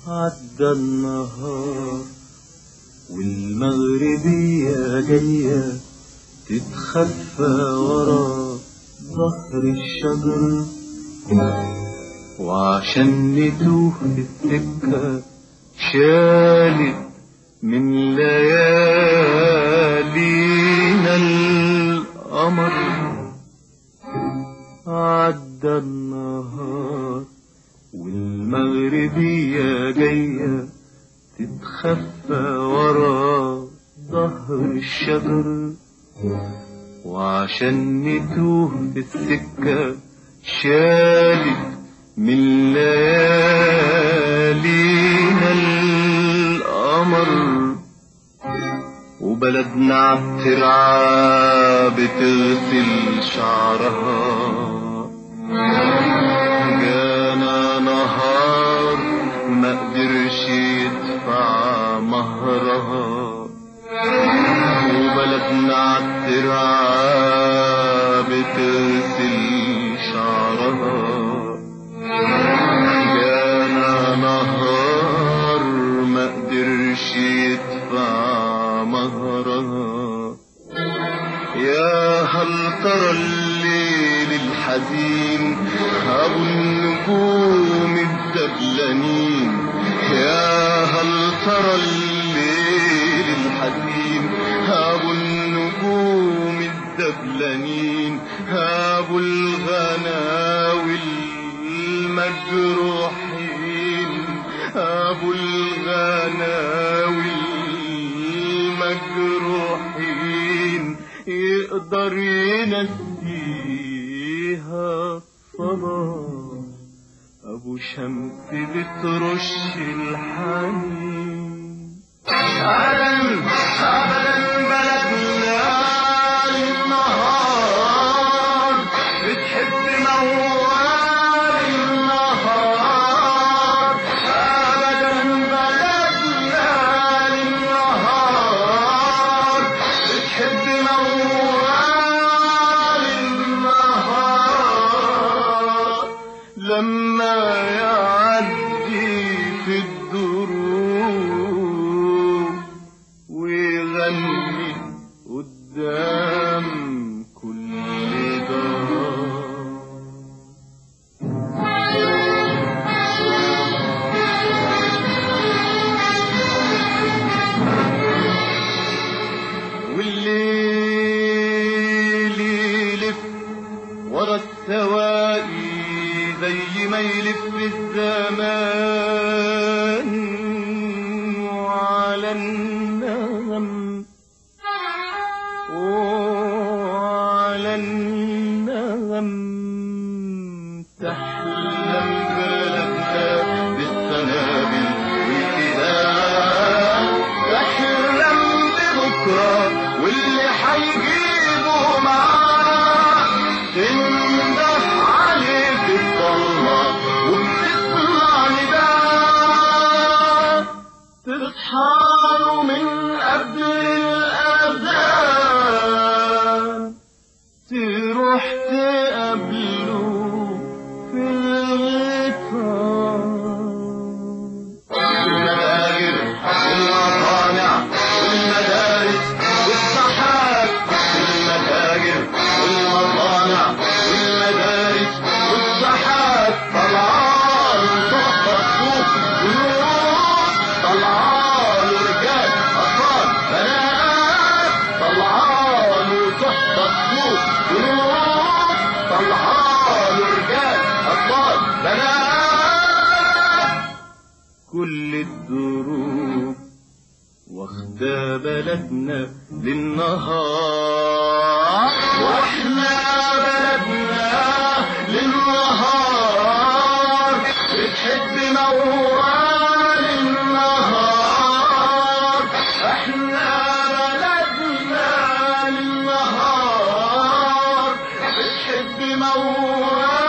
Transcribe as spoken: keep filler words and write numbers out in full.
عدى النهار والمغربية جاية تتخفى ورا ظهر الشجر، وعشان نتوه في السكة شالت من ليالينا القمر. عدى النهار والمغربية جاية تتخفى ورا ظهر الشجر، وعشان نتوه في السكة شالت من ليالينا القمر. وبلدنا عالترعة بتغسل شعرها، جانا نهار ما قدرش يدفع مهرها. وبلدنا عالترعة بتغسل شعرها، جانا نهار ما قدرش يدفع مهرها. يا هل ترى الليل الحزين ابو النجوم الدبلانين، يا هل ترى الليل الحزين ابو النجوم الدبلانين، ابو الغناوي المجروحين، ابو الغناوي المجروحين، يقدر ينسيها الصلاة ابو شمس بترش الحنين. ابدا ابدا بلدنا النهار بتحب موال النهار، ابدا بلدنا النهار بتحب موال النهار. لما يعدي في الدروب ويغني قدام كل دار. والليل يلف ورا السواقي زي ما يلف الزمان، وعلى النغم وعلى النغم تحلم بلدنا بالسنابل والكدام، تحلم ببكرة واللي حيجيبه معاه. تندف عليه في الضلمة وبتسمع نداء، تصحى من قبل الأذان، تروح تقابله في الغيطان. المتاجر والمصانع والمدارس والساحات، المتاجر والمصانع والمدارس والساحات، طلعان تحفة السوق جنود، طلعان رجال أطفال بنات، طلعان تحفة السوق جنود، طلعان رجال أطفال بنات. كل الدروب واخدة بلدنا للنهار، واحنا بلدنا للنهار بتحب موال النهار. احنا بلدنا للنهار بتحب موال